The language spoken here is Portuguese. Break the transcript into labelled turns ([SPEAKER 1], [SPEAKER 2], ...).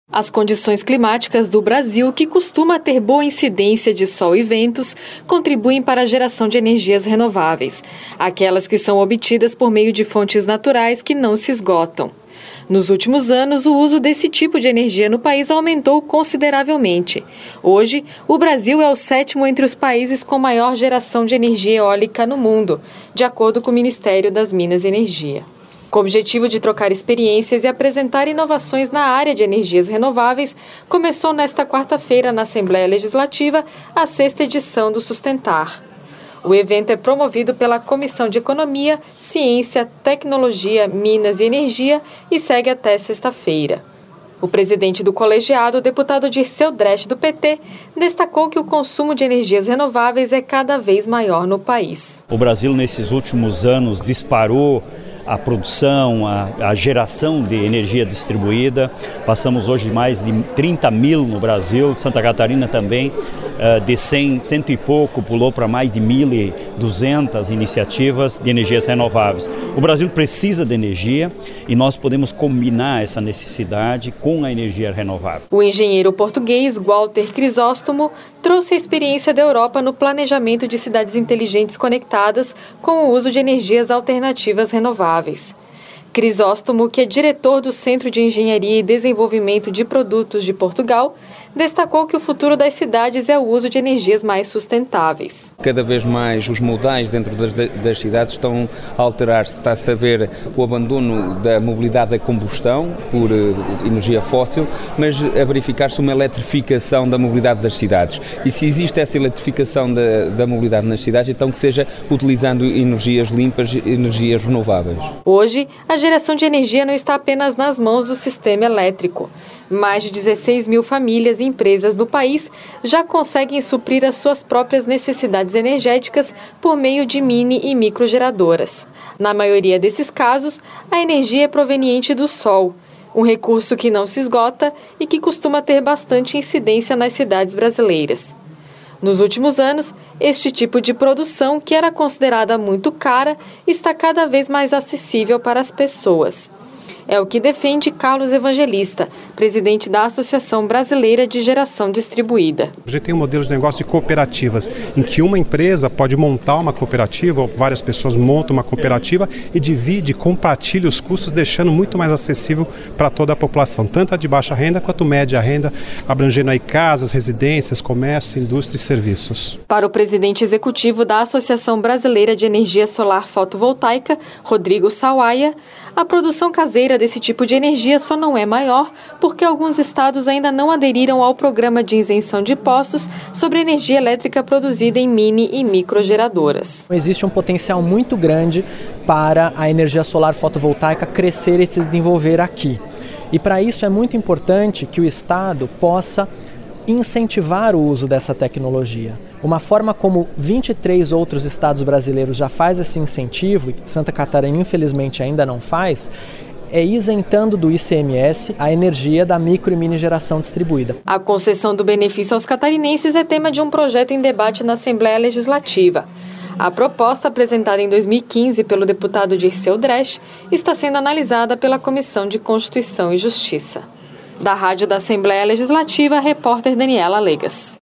[SPEAKER 1] As condições climáticas do Brasil, que costuma ter boa incidência de sol e ventos, contribuem para a geração de energias renováveis, aquelas que são obtidas por meio de fontes naturais que não se esgotam. Nos últimos anos, o uso desse tipo de energia no país aumentou consideravelmente. Hoje, o Brasil é o 7º entre os países com maior geração de energia eólica no mundo, de acordo com o Ministério das Minas e Energia. Com o objetivo de trocar experiências e apresentar inovações na área de energias renováveis, começou nesta quarta-feira na Assembleia Legislativa a 6ª edição do Sustentar. O evento é promovido pela Comissão de Economia, Ciência, Tecnologia, Minas e Energia e segue até sexta-feira. O presidente do colegiado, o deputado Dirceu Dresch, do PT, destacou que o consumo de energias renováveis é cada vez maior no país.
[SPEAKER 2] O Brasil, nesses últimos anos, disparou a produção, a geração de energia distribuída. Passamos hoje de mais de 30 mil no Brasil, Santa Catarina também, de 100 e pouco, pulou para mais de 1.200 iniciativas de energias renováveis. O Brasil precisa de energia e nós podemos combinar essa necessidade com a energia renovável.
[SPEAKER 1] O engenheiro português Walter Crisóstomo trouxe a experiência da Europa no planejamento de cidades inteligentes conectadas com o uso de energias alternativas renováveis. Crisóstomo, que é diretor do Centro de Engenharia e Desenvolvimento de Produtos de Portugal, destacou que o futuro das cidades é o uso de energias mais sustentáveis.
[SPEAKER 3] Cada vez mais os modais dentro das cidades estão a alterar-se. Está-se a ver o abandono da mobilidade da combustão por energia fóssil, mas a verificar-se uma eletrificação da mobilidade das cidades. E se existe essa eletrificação da mobilidade nas cidades, então que seja utilizando energias limpas, energias renováveis.
[SPEAKER 1] Hoje, a geração de energia não está apenas nas mãos do sistema elétrico. Mais de 16 mil famílias e empresas do país já conseguem suprir as suas próprias necessidades energéticas por meio de mini e microgeradoras. Na maioria desses casos, a energia é proveniente do sol, um recurso que não se esgota e que costuma ter bastante incidência nas cidades brasileiras. Nos últimos anos, este tipo de produção, que era considerada muito cara, está cada vez mais acessível para as pessoas. É o que defende Carlos Evangelista, presidente da Associação Brasileira de Geração Distribuída.
[SPEAKER 4] A gente tem um modelo de negócio de cooperativas, em que uma empresa pode montar uma cooperativa, ou várias pessoas montam uma cooperativa e divide, compartilha os custos, deixando muito mais acessível para toda a população, tanto a de baixa renda quanto média renda, abrangendo aí casas, residências, comércio, indústria e serviços.
[SPEAKER 1] Para o presidente executivo da Associação Brasileira de Energia Solar Fotovoltaica, Rodrigo Sawaia, a produção caseira desse tipo de energia só não é maior porque alguns estados ainda não aderiram ao programa de isenção de impostos sobre energia elétrica produzida em mini e microgeradoras.
[SPEAKER 5] Existe um potencial muito grande para a energia solar fotovoltaica crescer e se desenvolver aqui. E para isso é muito importante que o estado possa incentivar o uso dessa tecnologia. Uma forma como 23 outros estados brasileiros já faz esse incentivo, e Santa Catarina infelizmente ainda não faz, é isentando do ICMS a energia da micro e mini geração distribuída.
[SPEAKER 1] A concessão do benefício aos catarinenses é tema de um projeto em debate na Assembleia Legislativa. A proposta, apresentada em 2015 pelo deputado Dirceu Dresch, está sendo analisada pela Comissão de Constituição e Justiça. Da Rádio da Assembleia Legislativa, a repórter Daniela Legas.